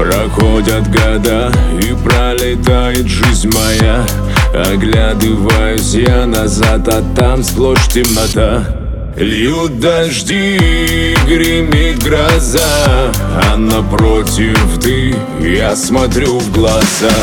Проходят года и пролетает жизнь моя. Оглядываюсь я назад, а там сплошь темнота. Льют дожди, гремит гроза, а напротив ты, я смотрю в глаза.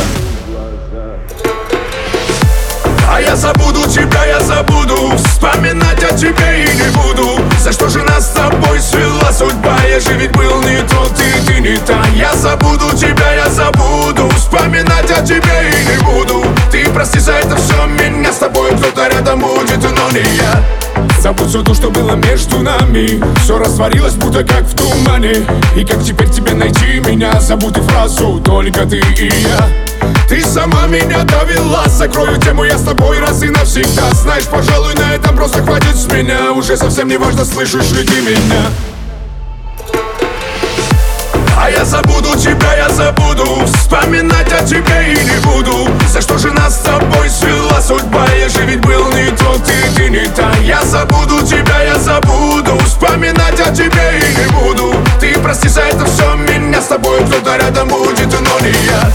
А я забуду тебя, я забуду, вспоминать о тебе и не буду. За что же нас с тобой свела судьба? Я же ведь был не тот, и ты не та. Я забуду тебя, я забуду, вспоминать о тебе и не буду. Ты прости за это все, меня с тобой кто-то рядом будет, но не я. Забудь все то, что было между нами. Все растворилось, будто как в тумане. И как теперь тебе найти меня? Забудь и фразу «только ты и я». Ты сама меня довела, закрою тему я с тобой раз и навсегда. Знаешь, пожалуй, на этом просто хватит с меня. Уже совсем не важно, слышишь ли ты меня. А я забуду тебя, я забуду, вспоминать о тебе и не буду. За что же нас с тобой свела судьба? Я же ведь был не тот, и ты не та. Я забуду тебя, я забуду, вспоминать о тебе и не буду. Ты прости за это все, меня с тобой кто-то рядом будет, но не я.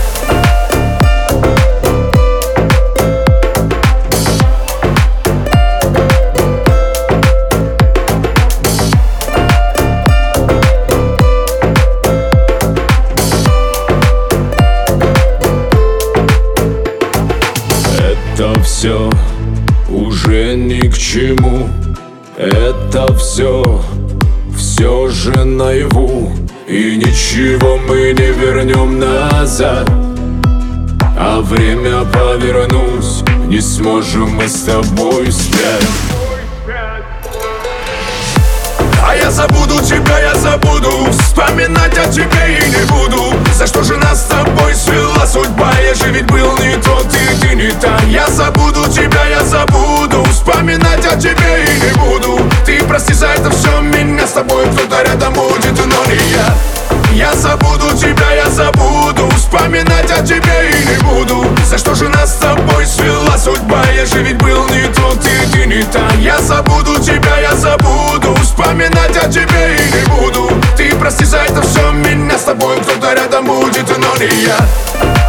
Это все уже ни к чему. Это все же наяву. И ничего мы не вернем назад. А время повернуть не сможем мы с тобой вспять. А я забуду тебя, я забуду, вспоминать о тебе и не буду. За что же нас с тобой свела судьба? Я же ведь был не тот, и ты не та. Я забуду тебя, я забуду, вспоминать о тебе и не буду. Ты прости за это все, меня с тобой кто-то рядом будет, но не я. Я забуду тебя, я забуду, вспоминать о тебе и не буду. За что же нас с тобой свела судьба? Я же ведь был не тот, и ты не та. Я забуду тебя, я забуду, вспоминать о тебе и не буду. Ты прости за это все, меня с тобой кто-то рядом будет, но не я.